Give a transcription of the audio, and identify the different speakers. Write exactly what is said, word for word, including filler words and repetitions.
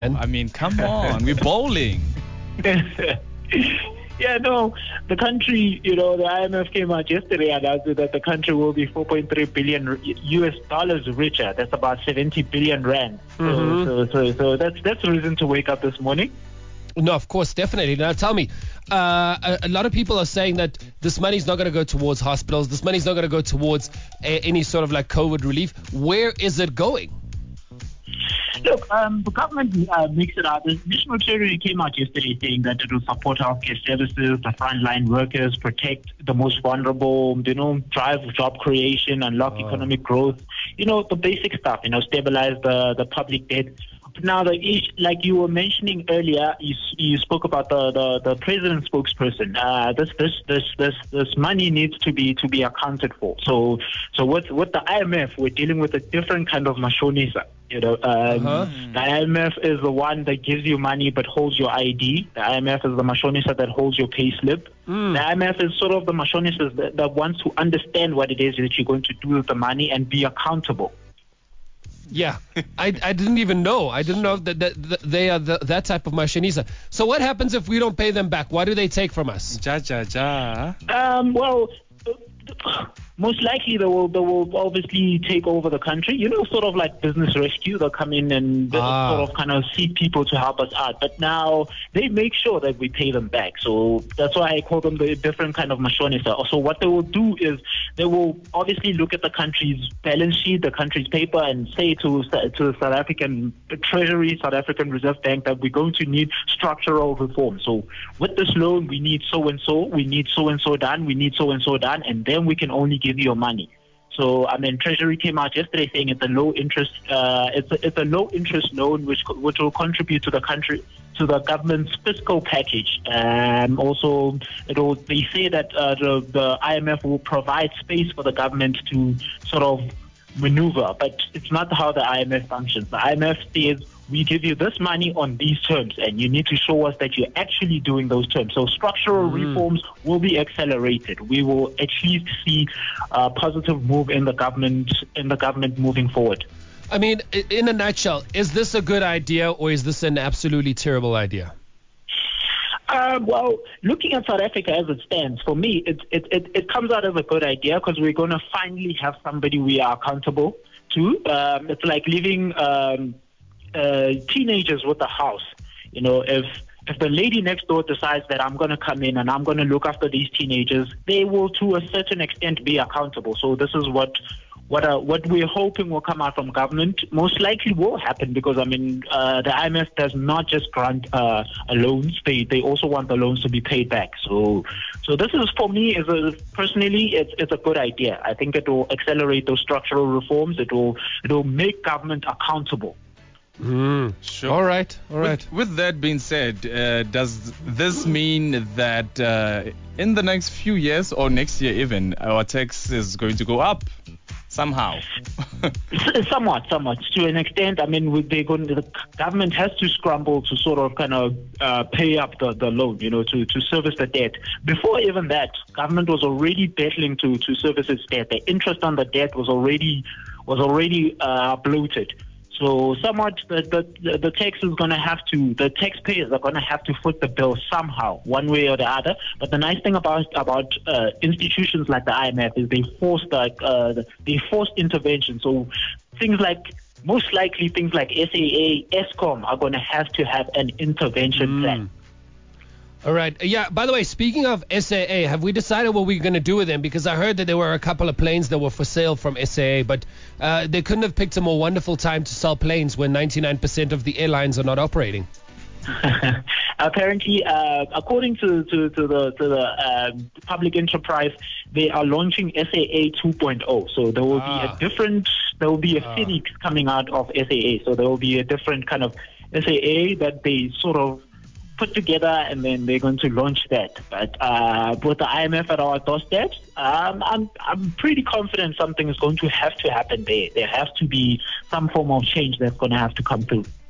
Speaker 1: I mean, come on, we're bowling.
Speaker 2: Yeah, no, the country, you know, the I M F came out yesterday and announced that the country will be four point three billion U S dollars richer. That's about seventy billion rand.
Speaker 3: Mm-hmm.
Speaker 2: So, so, so, so that's that's a reason to wake up this morning.
Speaker 3: No, of course, definitely. Now, tell me, uh, a, a lot of people are saying that this money is not going to go towards hospitals. This money is not going to go towards a, any sort of like COVID relief. Where is it going?
Speaker 2: Look, um, the government uh, makes it out. The National Treasury came out yesterday saying that it will support healthcare services, the frontline workers, protect the most vulnerable, you know, drive job creation, unlock
Speaker 3: Oh.
Speaker 2: economic growth, you know, the basic stuff, you know, stabilize the, the public debt. Now, the issue, like you were mentioning earlier, you, you spoke about the, the, the president's spokesperson. Uh, this this this this this money needs to be to be accounted for. So so with with the I M F, we're dealing with a different kind of mashonisa. You know, um,
Speaker 3: Uh-huh.
Speaker 2: the I M F is the one that gives you money but holds your I D. The I M F is the mashonisa that holds your pay slip.
Speaker 3: Mm.
Speaker 2: The I M F is sort of the mashonisa that, that wants to understand what it is that you're going to do with the money and be accountable.
Speaker 3: Yeah, I, I didn't even know. I didn't know that, that, that they are the, that type of mashonisa. So what happens if we don't pay them back? What do they take from us?
Speaker 1: Ja, ja, ja.
Speaker 2: Um, well, most likely they will they will obviously take over the country. You know, sort of like business rescue. They'll come in and
Speaker 3: Ah.
Speaker 2: sort of kind of seek people to help us out. But now they make sure that we pay them back. So that's why I call them the different kind of mashonisa. So what they will do is they will obviously look at the country's balance sheet, the country's paper, and say to to the South African Treasury, South African Reserve Bank, that we're going to need structural reform. So with this loan, we need so and so, we need so and so done, we need so and so done, and then we can only give you your money. So I mean, Treasury came out yesterday saying it's a low interest, uh, it's a, it's a low interest loan which which will contribute to the country, to the government's fiscal package. Um, also, it will, they say that uh, the the I M F will provide space for the government to sort of maneuver, but it's not how the I M F functions. The I M F says, we give you this money on these terms, and you need to show us that you're actually doing those terms. So structural
Speaker 3: Mm.
Speaker 2: reforms will be accelerated. We will at least see a positive move in the government in the government moving forward.
Speaker 3: I mean, i- in a nutshell, is this a good idea or is this an absolutely terrible idea?
Speaker 2: Uh, well, looking at South Africa as it stands, for me, it it, it, it comes out as a good idea because we're going to finally have somebody we are accountable to. Um, it's like leaving um, uh, teenagers with the house. You know, if if the lady next door decides that I'm going to come in and I'm going to look after these teenagers, they will, to a certain extent, be accountable. So this is what what uh, what we're hoping will come out from government. Most likely will happen because I mean uh, the I M F does not just grant uh, loans; they they also want the loans to be paid back. So so this is, for me, is a, personally it's it's a good idea. I think it will accelerate those structural reforms. It will it will make government accountable.
Speaker 3: Mm.
Speaker 1: Sure.
Speaker 3: All right, all right.
Speaker 1: With, with that being said, uh, does this mean that uh, in the next few years or next year even, our tax is going to go up somehow?
Speaker 2: S- Somewhat, somewhat, to an extent. I mean, with they going, the government has to scramble to sort of kind of uh, pay up the, the loan, you know, to, to service the debt. Before even that, government was already battling to, to service its debt. The interest on the debt was already was already uh, bloated. So somewhat the, the, the tax is going to have to, the taxpayers are going to have to foot the bill somehow, one way or the other. But the nice thing about about uh, institutions like the I M F is they force like uh, they forced intervention. So things like, most likely things like S A A, ESCOM are going to have to have an intervention
Speaker 3: Mm.
Speaker 2: plan.
Speaker 3: All right. Yeah, by the way, speaking of S A A, have we decided what we're going to do with them? Because I heard that there were a couple of planes that were for sale from S A A, but uh, they couldn't have picked a more wonderful time to sell planes when ninety-nine percent of the airlines are not operating.
Speaker 2: Apparently, uh, according to, to, to the to the uh, public enterprise, they are launching S A A two point oh. So there will
Speaker 3: Ah.
Speaker 2: be a different, there will be a
Speaker 3: Ah.
Speaker 2: Phoenix coming out of S A A. So there will be a different kind of S A A that they sort of put together, and then they're going to launch that. But uh, with the I M F at our doorstep, um, I'm I'm pretty confident something is going to have to happen there. There has to be some form of change that's going to have to come through.